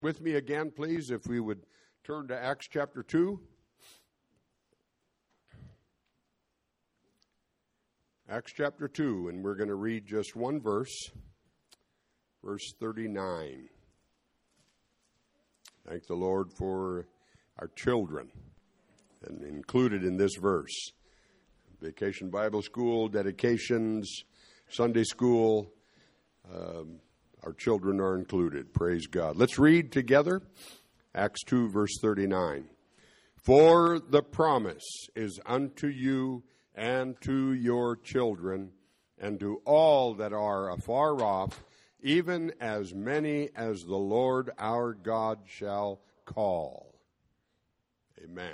With me again, please, if we would turn to Acts chapter 2. Acts chapter 2, and we're going to read just one verse, verse 39. Thank the Lord for our children, and included in this verse. Vacation Bible School, dedications, Sunday school, our children are included. Praise God. Let's read together Acts 2, verse 39. For the promise is unto you and to your children and to all that are afar off, even as many as the Lord our God shall call. Amen.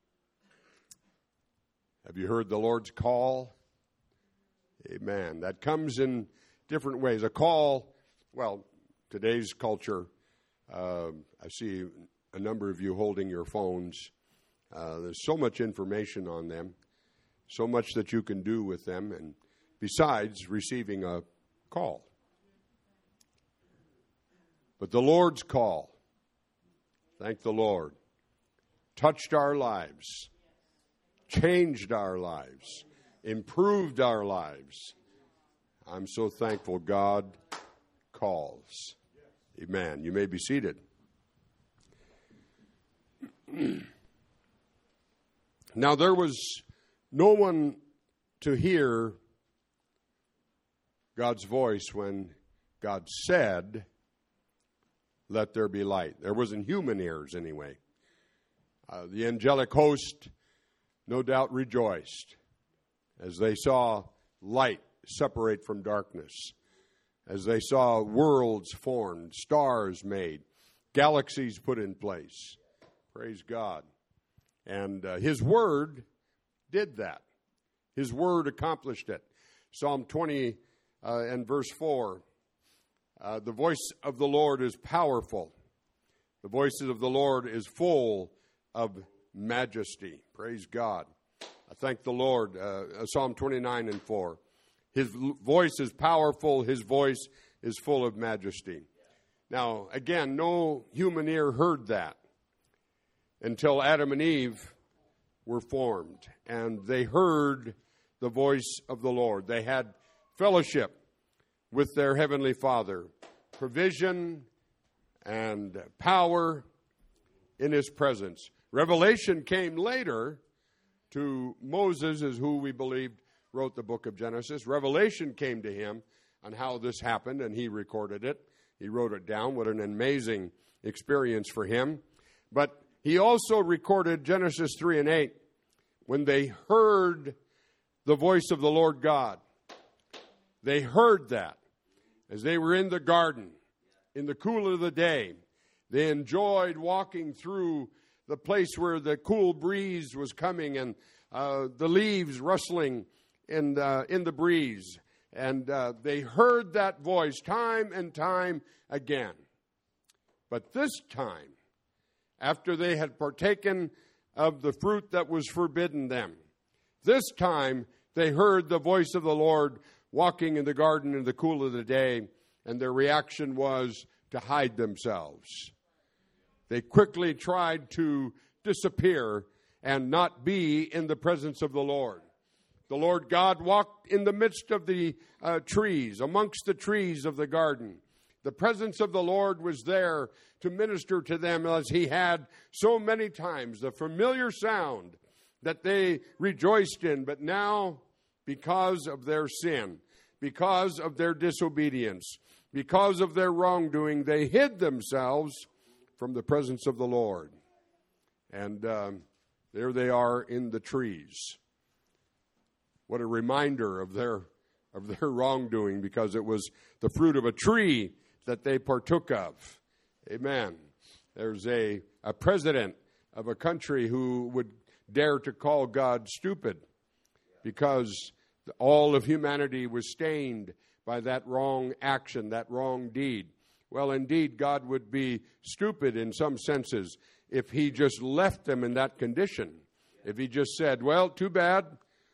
Have you heard the Lord's call? Amen. That comes in different ways. A call, well, today's culture, I see a number of you holding your phones. There's so much information on them, so much that you can do with them, and besides receiving a call. But the Lord's call, thank the Lord, touched our lives, changed our lives, improved our lives. I'm so thankful God calls. Amen. You may be seated. Now there was no one to hear God's voice when God said, "Let there be light." There wasn't human ears anyway. The angelic host no doubt rejoiced as they saw light separate from darkness, as they saw worlds formed, stars made, galaxies put in place. Praise God. And His Word did that. His Word accomplished it. Psalm 20 and verse 4, the voice of the Lord is powerful. The voice of the Lord is full of majesty. Praise God. I thank the Lord. Psalm 29 and 4. His voice is powerful. His voice is full of majesty. Now, again, no human ear heard that until Adam and Eve were formed, and they heard the voice of the Lord. They had fellowship with their Heavenly Father, provision and power in His presence. Revelation came later to Moses, is who we believed wrote the book of Genesis. Revelation came to him on how this happened, and he recorded it. He wrote it down. What an amazing experience for him. But he also recorded Genesis 3 and 8 when they heard the voice of the Lord God. They heard that as they were in the garden in the cool of the day. They enjoyed walking through the place where the cool breeze was coming and the leaves rustling in the breeze. And they heard that voice time and time again. But this time, after they had partaken of the fruit that was forbidden them, this time they heard the voice of the Lord walking in the garden in the cool of the day, and their reaction was to hide themselves. They quickly tried to disappear and not be in the presence of the Lord. The Lord God walked in the midst of the trees, amongst the trees of the garden. The presence of the Lord was there to minister to them as He had so many times. The familiar sound that they rejoiced in. But now, because of their sin, because of their disobedience, because of their wrongdoing, they hid themselves from the presence of the Lord. And there they are in the trees. What a reminder of their wrongdoing, because it was the fruit of a tree that they partook of. Amen. There's a president of a country who would dare to call God stupid because all of humanity was stained by that wrong action, that wrong deed. Well, indeed, God would be stupid in some senses if He just left them in that condition. If He just said, well, too bad.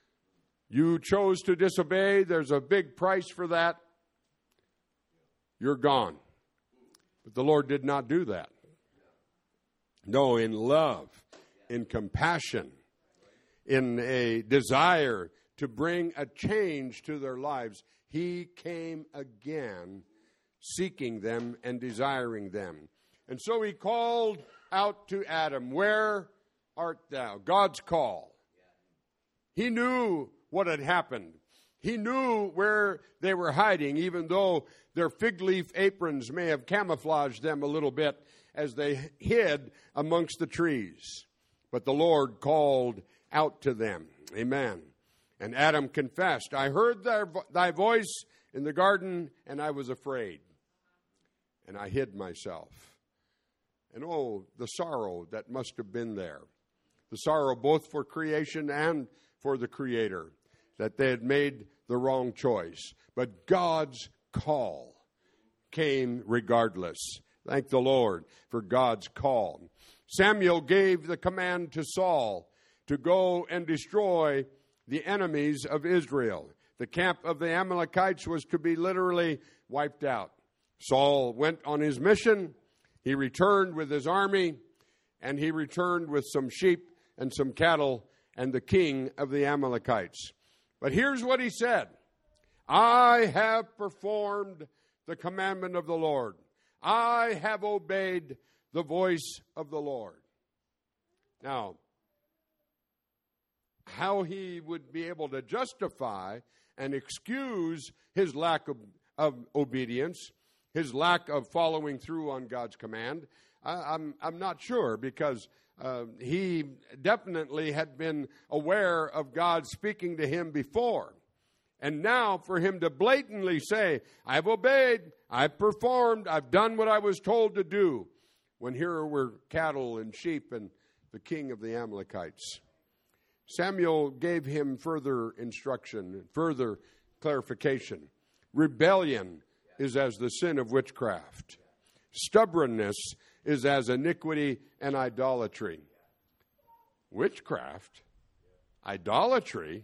You chose to disobey. There's a big price for that. You're gone. But the Lord did not do that. No, in love, in compassion, in a desire to bring a change to their lives, he came again, seeking them and desiring them. And so he called out to Adam, "Where art thou?" God's call. He knew what had happened. He knew where they were hiding, even though their fig leaf aprons may have camouflaged them a little bit as they hid amongst the trees. But the Lord called out to them. Amen. And Adam confessed, "I heard thy voice in the garden, and I was afraid. And I hid myself." And oh, the sorrow that must have been there. The sorrow both for creation and for the Creator, that they had made the wrong choice. But God's call came regardless. Thank the Lord for God's call. Samuel gave the command to Saul to go and destroy the enemies of Israel. The camp of the Amalekites was to be literally wiped out. Saul went on his mission. He returned with his army, and he returned with some sheep and some cattle and the king of the Amalekites. But here's what he said: "I have performed the commandment of the Lord. I have obeyed the voice of the Lord." Now, how he would be able to justify and excuse his lack of obedience, his lack of following through on God's command, I'm not sure, because he definitely had been aware of God speaking to him before. And now for him to blatantly say, "I've obeyed, I've performed, I've done what I was told to do," when here were cattle and sheep and the king of the Amalekites. Samuel gave him further instruction, further clarification. Rebellion is as the sin of witchcraft. Stubbornness is as iniquity and idolatry. Witchcraft? Idolatry?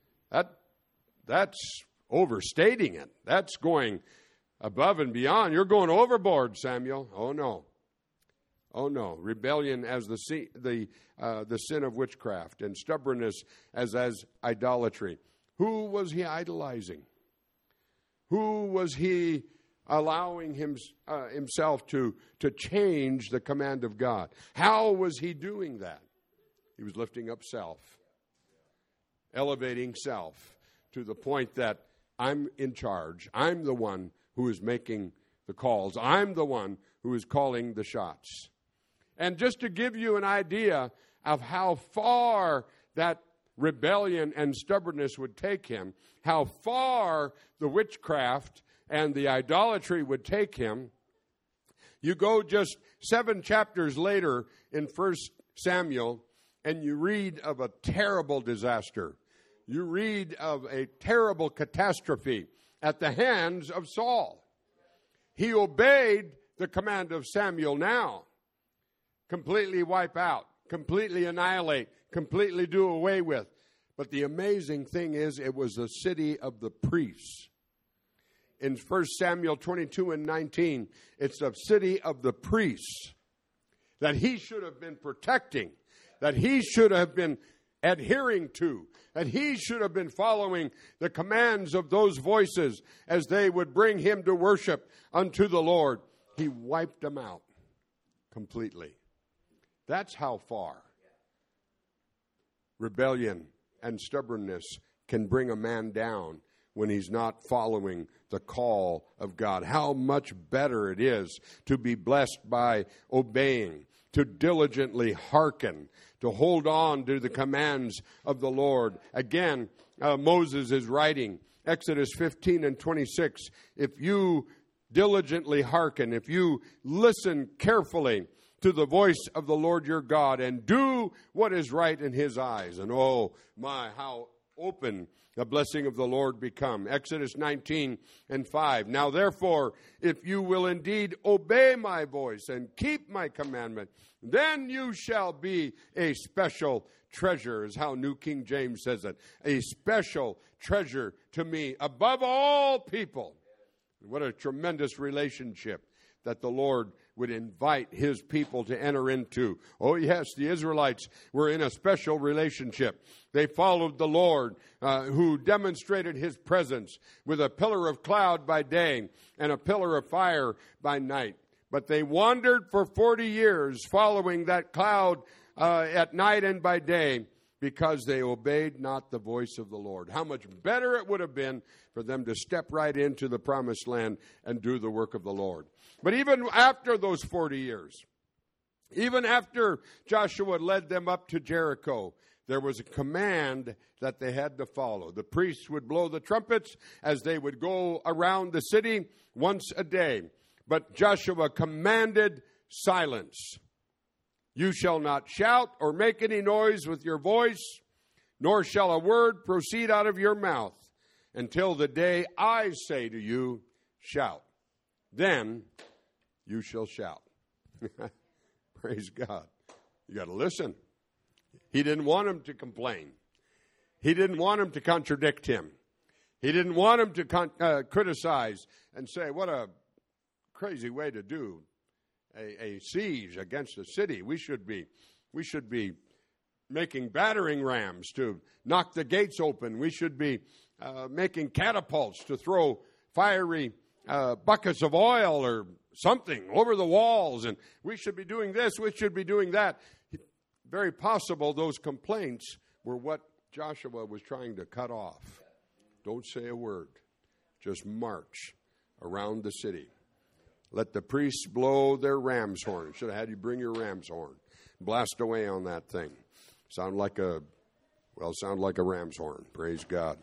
That's overstating it. That's going above and beyond. You're going overboard, Samuel. Oh, no. Oh, no. Rebellion as the sin of witchcraft, and stubbornness as idolatry. Who was he idolizing? Who was he allowing himself to change the command of God? How was he doing that? He was lifting up self, elevating self to the point that I'm in charge. I'm the one who is making the calls. I'm the one who is calling the shots. And just to give you an idea of how far that rebellion and stubbornness would take him, how far the witchcraft and the idolatry would take him, you go just 7 chapters later in 1 Samuel, and you read of a terrible disaster. You read of a terrible catastrophe at the hands of Saul. He obeyed the command of Samuel now. Completely wipe out, completely annihilate, completely do away with. But the amazing thing is, it was a city of the priests. In 1 Samuel 22 and 19, it's a city of the priests that he should have been protecting, that he should have been adhering to, that he should have been following the commands of those voices as they would bring him to worship unto the Lord. He wiped them out completely. That's how far rebellion and stubbornness can bring a man down when he's not following the call of God. How much better it is to be blessed by obeying, to diligently hearken, to hold on to the commands of the Lord. Again, Moses is writing, Exodus 15 and 26, if you diligently hearken, if you listen carefully to the voice of the Lord your God and do what is right in his eyes. And oh my, how open the blessing of the Lord become. Exodus 19 and 5. Now therefore, if you will indeed obey my voice and keep my commandment, then you shall be a special treasure, is how New King James says it. A special treasure to me above all people. What a tremendous relationship that the Lord would invite his people to enter into. Oh, yes, the Israelites were in a special relationship. They followed the Lord, who demonstrated his presence with a pillar of cloud by day and a pillar of fire by night. But they wandered for 40 years following that cloud at night and by day, because they obeyed not the voice of the Lord. How much better it would have been for them to step right into the promised land and do the work of the Lord. But even after those 40 years, even after Joshua led them up to Jericho, there was a command that they had to follow. The priests would blow the trumpets as they would go around the city once a day. But Joshua commanded silence. You shall not shout or make any noise with your voice, nor shall a word proceed out of your mouth until the day I say to you, shout. Then you shall shout. Praise God. You got to listen. He didn't want him to complain. He didn't want him to contradict him. He didn't want him to criticize and say, what a crazy way to do a siege against a city. We should be making battering rams to knock the gates open. We should be making catapults to throw fiery buckets of oil or something over the walls. And we should be doing this. We should be doing that. Very possible those complaints were what Joshua was trying to cut off. Don't say a word. Just march around the city. Let the priests blow their ram's horn. Should have had you bring your ram's horn. Blast away on that thing. Sound like a ram's horn. Praise God.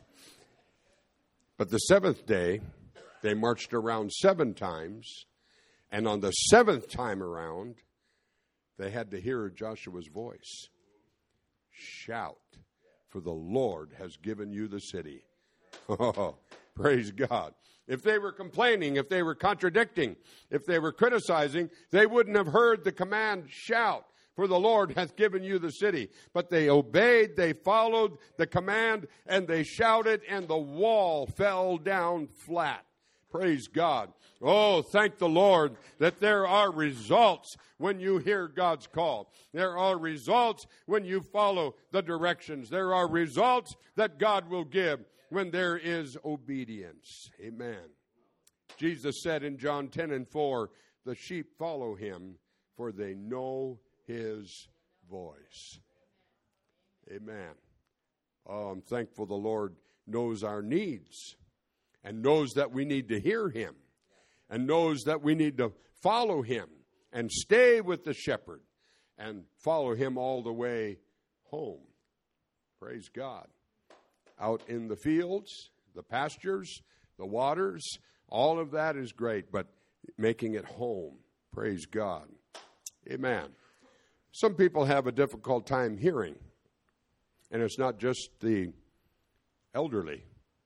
But the seventh day, they marched around 7 times. And on the 7th time around, they had to hear Joshua's voice. Shout, for the Lord has given you the city. Oh, praise God. If they were complaining, if they were contradicting, if they were criticizing, they wouldn't have heard the command, shout, for the Lord hath given you the city. But they obeyed, they followed the command, and they shouted, and the wall fell down flat. Praise God. Oh, thank the Lord that there are results when you hear God's call. There are results when you follow the directions. There are results that God will give when there is obedience. Amen. Jesus said in John 10:4, the sheep follow him, for they know his voice. Amen. Oh, I'm thankful the Lord knows our needs and knows that we need to hear him and knows that we need to follow him and stay with the shepherd and follow him all the way home. Praise God. Out in the fields, the pastures, the waters, all of that is great, but making it home. Praise God. Amen. Some people have a difficult time hearing, and it's not just the elderly.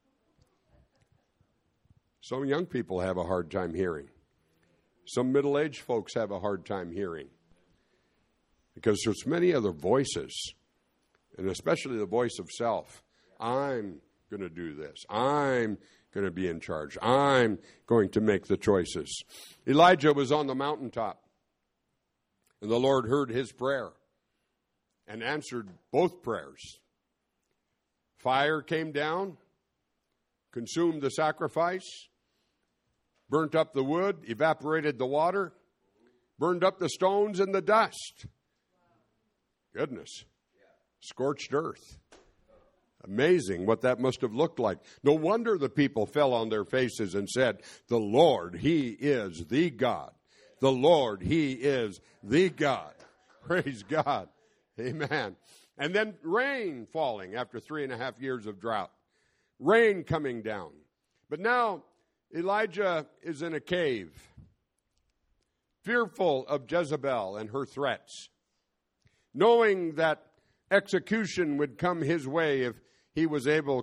Some young people have a hard time hearing. Some middle-aged folks have a hard time hearing because there's many other voices, and especially the voice of self. I'm going to do this. I'm going to be in charge. I'm going to make the choices. Elijah was on the mountaintop, and the Lord heard his prayer and answered both prayers. Fire came down, consumed the sacrifice, burnt up the wood, evaporated the water, burned up the stones and the dust. Goodness. Scorched earth. Amazing what that must have looked like. No wonder the people fell on their faces and said, the Lord, he is the God. The Lord, he is the God. Praise God. Amen. And then rain falling after 3.5 years of drought. Rain coming down. But now Elijah is in a cave, fearful of Jezebel and her threats, knowing that execution would come his way if he was ever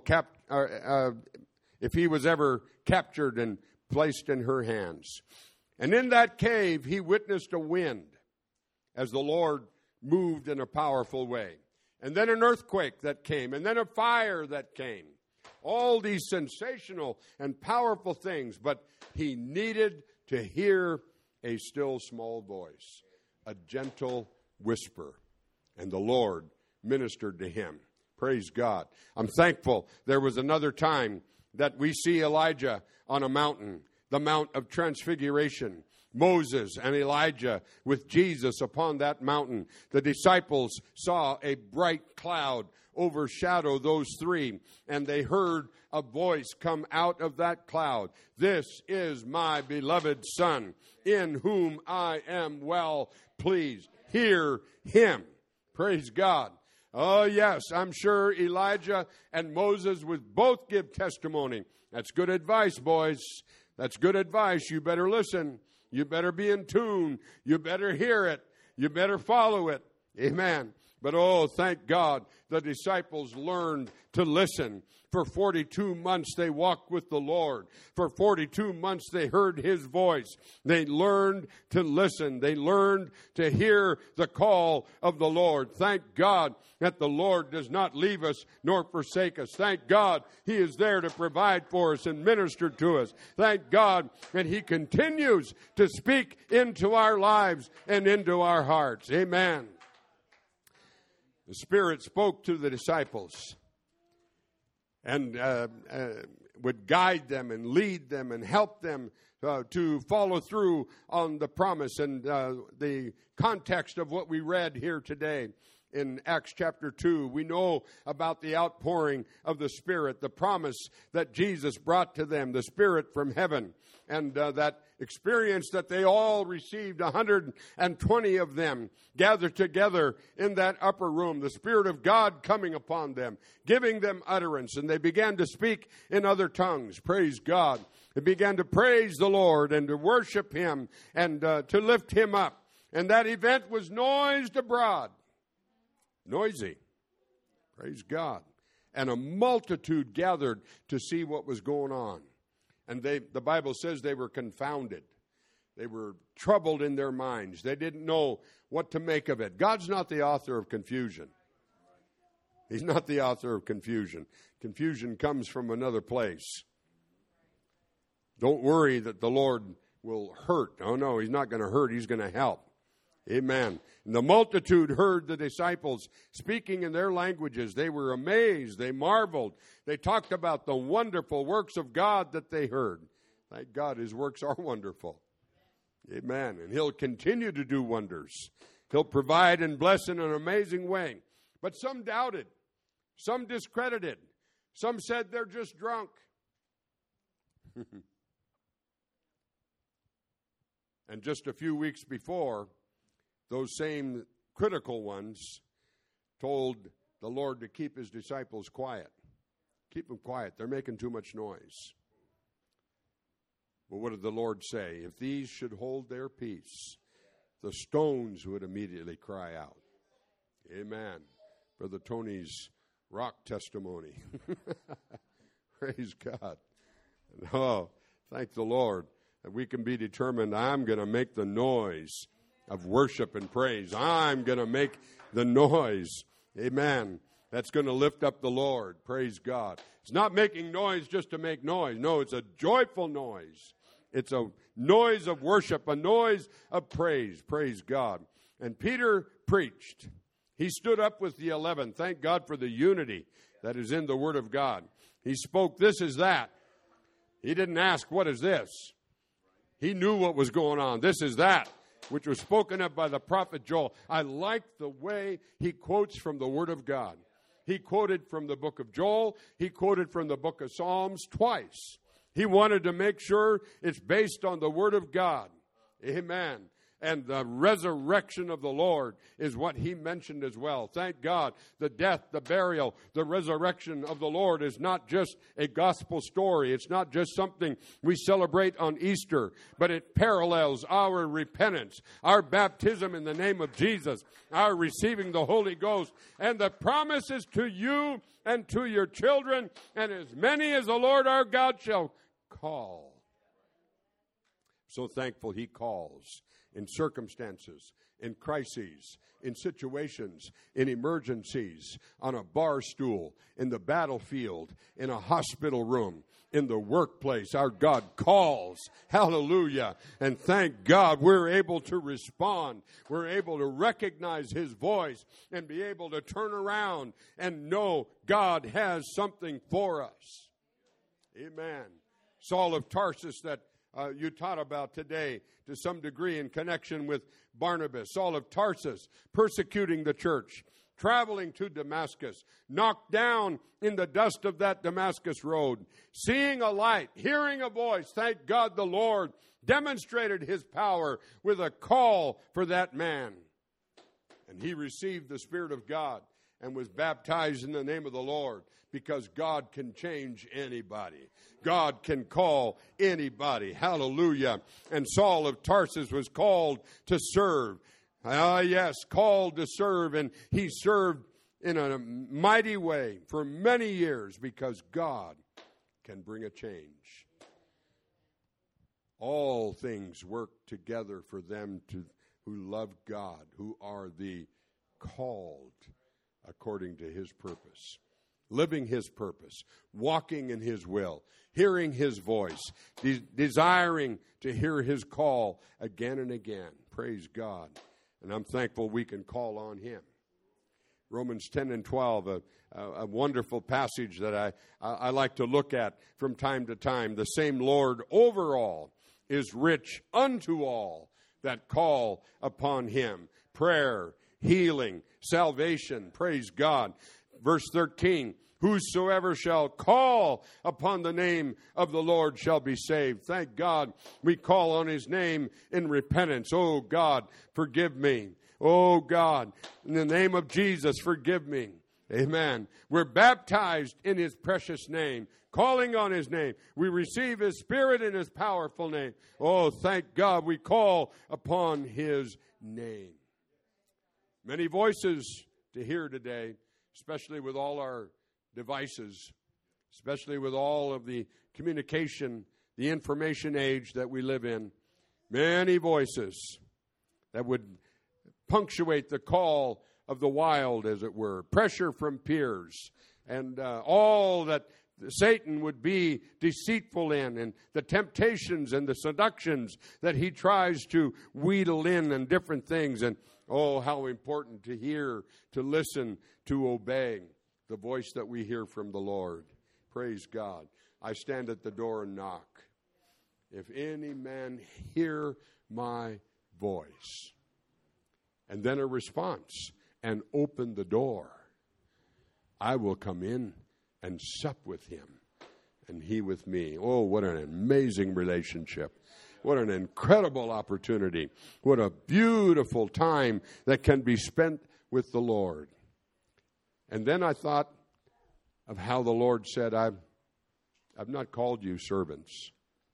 captured and placed in her hands. And in that cave, he witnessed a wind as the Lord moved in a powerful way. And then an earthquake that came, and then a fire that came. All these sensational and powerful things, but he needed to hear a still small voice, a gentle whisper, and the Lord ministered to him. Praise God. I'm thankful there was another time that we see Elijah on a mountain, the Mount of Transfiguration. Moses and Elijah with Jesus upon that mountain. The disciples saw a bright cloud overshadow those three, and they heard a voice come out of that cloud. This is my beloved Son, in whom I am well pleased. Hear him. Praise God. Oh, yes, I'm sure Elijah and Moses would both give testimony. That's good advice, boys. That's good advice. You better listen. You better be in tune. You better hear it. You better follow it. Amen. But oh, thank God, the disciples learned to listen. For 42 months they walked with the Lord. For 42 months they heard his voice. They learned to listen. They learned to hear the call of the Lord. Thank God that the Lord does not leave us nor forsake us. Thank God he is there to provide for us and minister to us. Thank God that he continues to speak into our lives and into our hearts. Amen. The Spirit spoke to the disciples and would guide them and lead them and help them to follow through on the promise. And the context of what we read here today in Acts chapter 2, we know about the outpouring of the Spirit, the promise that Jesus brought to them, the Spirit from heaven, and that experience that they all received, 120 of them gathered together in that upper room, the Spirit of God coming upon them, giving them utterance, and they began to speak in other tongues. Praise God. They began to praise the Lord and to worship him and to lift him up. And that event was noised abroad. Noisy. Praise God. And a multitude gathered to see what was going on. And the Bible says they were confounded. They were troubled in their minds. They didn't know what to make of it. God's not the author of confusion. He's not the author of confusion. Confusion comes from another place. Don't worry that the Lord will hurt. Oh, no, he's not going to hurt. He's going to help. Amen. And the multitude heard the disciples speaking in their languages. They were amazed. They marveled. They talked about the wonderful works of God that they heard. Thank God his works are wonderful. Amen. And he'll continue to do wonders. He'll provide and bless in an amazing way. But some doubted. Some discredited. Some said they're just drunk. And just a few weeks before, those same critical ones told the Lord to keep his disciples quiet. Keep them quiet. They're making too much noise. But what did the Lord say? If these should hold their peace, the stones would immediately cry out. Amen. Brother Tony's rock testimony. Praise God. Oh, thank the Lord that we can be determined. I'm going to make the noise of worship and praise. I'm going to make the noise. Amen. That's going to lift up the Lord. Praise God. It's not making noise just to make noise. No, it's a joyful noise. It's a noise of worship, a noise of praise. Praise God. And Peter preached. He stood up with the 11. Thank God for the unity that is in the Word of God. He spoke, this is that. He didn't ask, what is this? He knew what was going on. This is that, which was spoken of by the prophet Joel. I like the way he quotes from the Word of God. He quoted from the book of Joel. He quoted from the book of Psalms twice. He wanted to make sure it's based on the Word of God. Amen. And the resurrection of the Lord is what he mentioned as well. Thank God, the death, the burial, the resurrection of the Lord is not just a gospel story. It's not just something we celebrate on Easter, but it parallels our repentance, our baptism in the name of Jesus, our receiving the Holy Ghost, and the promises to you and to your children, and as many as the Lord our God shall call. So thankful he calls in circumstances, in crises, in situations, in emergencies, on a bar stool, in the battlefield, in a hospital room, in the workplace. Our God calls. Hallelujah. And thank God we're able to respond. We're able to recognize His voice and be able to turn around and know God has something for us. Amen. Saul of Tarsus that you taught about today to some degree in connection with Barnabas. Saul of Tarsus persecuting the church, traveling to Damascus, knocked down in the dust of that Damascus road, seeing a light, hearing a voice. Thank God the Lord demonstrated His power with a call for that man. And he received the Spirit of God and was baptized in the name of the Lord, because God can change anybody. God can call anybody. Hallelujah. And Saul of Tarsus was called to serve. Yes, called to serve. And he served in a mighty way for many years, because God can bring a change. All things work together for them who love God, who are the called according to His purpose. Living His purpose, walking in His will, hearing His voice, desiring to hear His call again and again. Praise God. And I'm thankful we can call on Him. Romans 10 and 12, a wonderful passage that I like to look at from time to time. The same Lord over all is rich unto all that call upon Him. Prayer, healing, salvation. Praise God. Verse 13, whosoever shall call upon the name of the Lord shall be saved. Thank God we call on His name in repentance. Oh God, forgive me. Oh God, in the name of Jesus, forgive me. Amen. We're baptized in His precious name, calling on His name. We receive His Spirit in His powerful name. Oh, thank God we call upon His name. Many voices to hear today, especially with all our devices, especially with all of the communication, the information age that we live in. Many voices that would punctuate the call of the wild, as it were. Pressure from peers and all that Satan would be deceitful in, and the temptations and the seductions that he tries to wheedle in and different things. And oh, how important to hear, to listen, to obey the voice that we hear from the Lord. Praise God. I stand at the door and knock. If any man hear my voice, and then a response, and open the door, I will come in and sup with him, and he with me. Oh, what an amazing relationship. What an incredible opportunity. What a beautiful time that can be spent with the Lord. And then I thought of how the Lord said, I've not called you servants.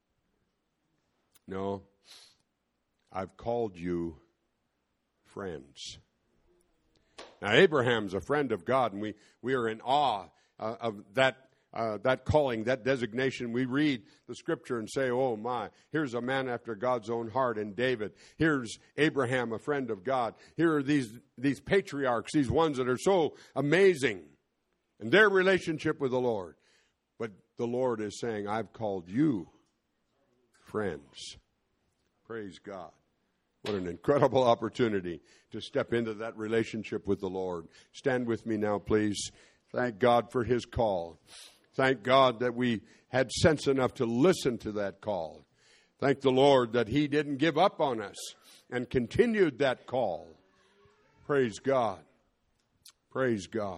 No, I've called you friends. Now, Abraham's a friend of God, and we are in awe of that calling, that designation. We read the Scripture and say, oh my, here's a man after God's own heart in David. Here's Abraham, a friend of God. Here are these patriarchs, these ones that are so amazing in their relationship with the Lord. But the Lord is saying, I've called you friends. Praise God. What an incredible opportunity to step into that relationship with the Lord. Stand with me now, please. Thank God for His call. Thank God that we had sense enough to listen to that call. Thank the Lord that He didn't give up on us and continued that call. Praise God. Praise God.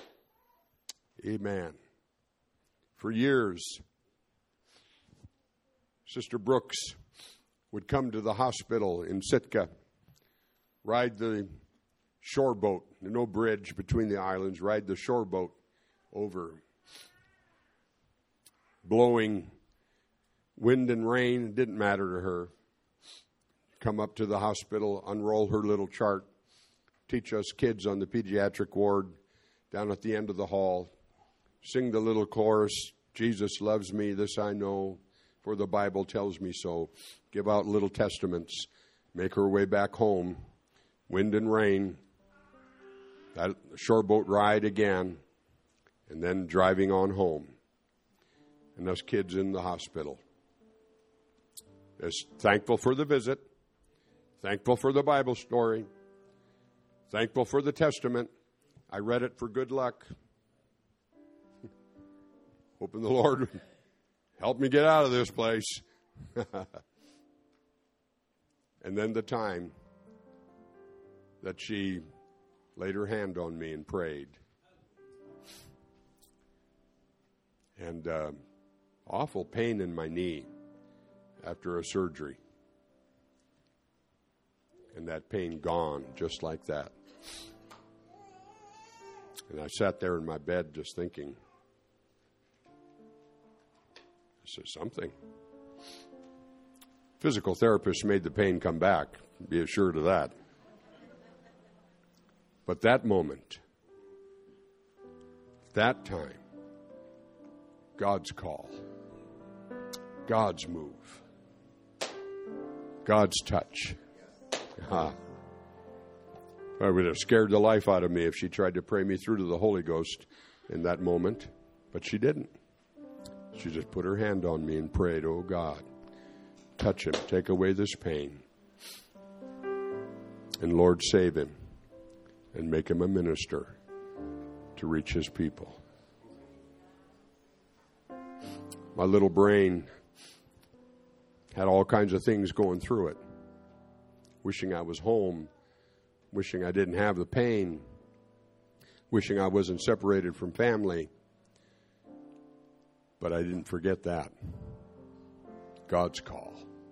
Amen. For years, Sister Brooks would come to the hospital in Sitka, ride the shore boat, no bridge between the islands, ride the shore boat over, blowing wind and rain, it didn't matter to her. Come up to the hospital, unroll her little chart, teach us kids on the pediatric ward down at the end of the hall, sing the little chorus, Jesus loves me, this I know, for the Bible tells me so. Give out little testaments. make her way back home, wind and rain, that shoreboat ride again, and then driving on home. And us kids in the hospital. Just thankful for the visit, thankful for the Bible story, thankful for the Testament. I read it for good luck. Hoping the Lord would help me get out of this place. And then the time that she laid her hand on me and prayed. And awful pain in my knee after a surgery. And that pain gone just like that. And I sat there in my bed just thinking, this is something. Physical therapists made the pain come back, be assured of that. But that moment, that time, God's call, God's move, God's touch. It would have scared the life out of me if she tried to pray me through to the Holy Ghost in that moment, but she didn't. She just put her hand on me and prayed, oh God, touch him, take away this pain, and Lord, save him and make him a minister to reach his people. My little brain had all kinds of things going through it. Wishing I was home, wishing I didn't have the pain, wishing I wasn't separated from family. But I didn't forget that. God's call.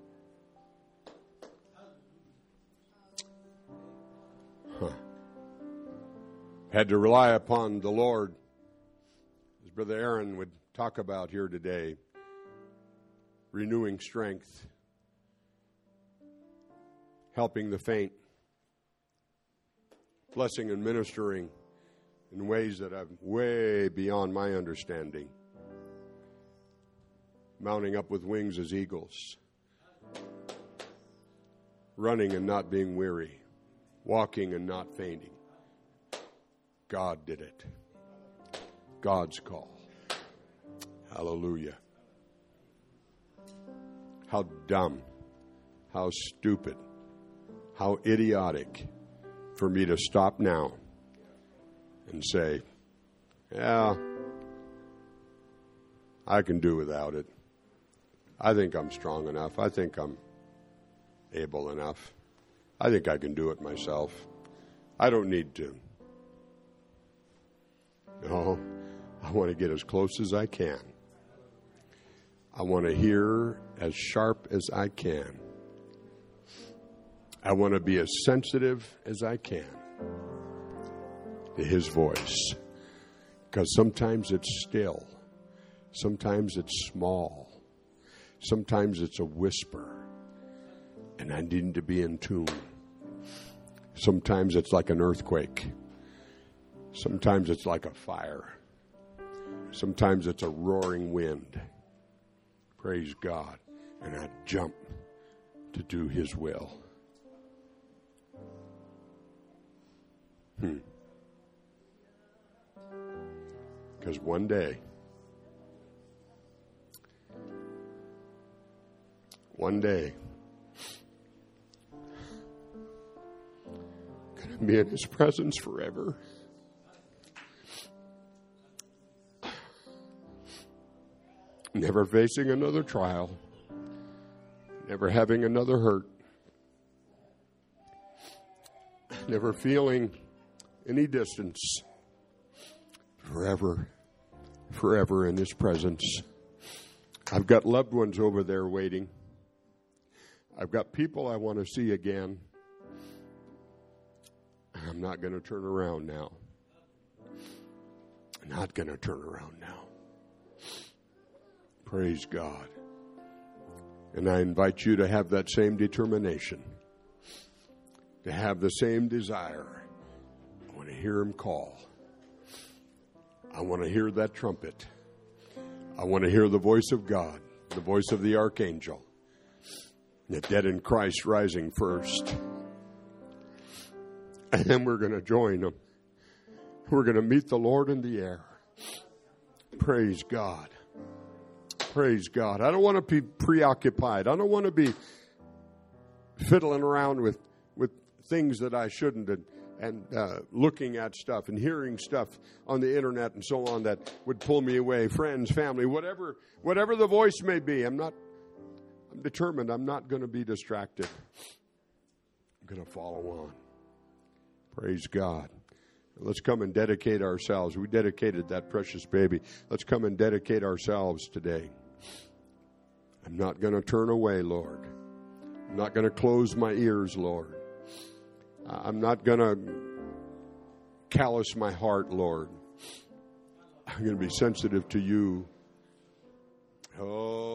Had to rely upon the Lord, as Brother Aaron would talk about here today, renewing strength, helping the faint, blessing and ministering in ways that are way beyond my understanding, mounting up with wings as eagles, running and not being weary, walking and not fainting. God did it. God's call. Hallelujah. How dumb, how stupid, how idiotic for me to stop now and say, yeah, I can do without it. I think I'm strong enough. I think I'm able enough. I think I can do it myself. I don't need to. No, I want to get as close as I can. I want to hear as sharp as I can. I want to be as sensitive as I can to his voice. Because sometimes it's still. Sometimes it's small. Sometimes it's a whisper. And I need to be in tune. Sometimes it's like an earthquake. Sometimes it's like a fire. Sometimes it's a roaring wind. Praise God. And I jump to do his will. Because one day, I'm going to be in his presence forever. Never facing another trial, never having another hurt, never feeling any distance, forever in his presence. I've got loved ones over there waiting. I've got people I want to see again. I'm not going to turn around now. I'm not going to turn around now. Praise God. And I invite you to have that same determination, to have the same desire. I want to hear him call. I want to hear that trumpet. I want to hear the voice of God, the voice of the archangel. The dead in Christ rising first. And then we're going to join them. We're going to meet the Lord in the air. Praise God. Praise God. I don't want to be preoccupied. I don't want to be fiddling around with things that I shouldn't, and looking at stuff and hearing stuff on the internet and so on that would pull me away. Friends, family, whatever the voice may be. I'm determined. I'm not going to be distracted. I'm going to follow on. Praise God. Let's come and dedicate ourselves. We dedicated that precious baby. Let's come and dedicate ourselves today. I'm not going to turn away, Lord. I'm not going to close my ears, Lord. I'm not going to callous my heart, Lord. I'm going to be sensitive to you. Oh.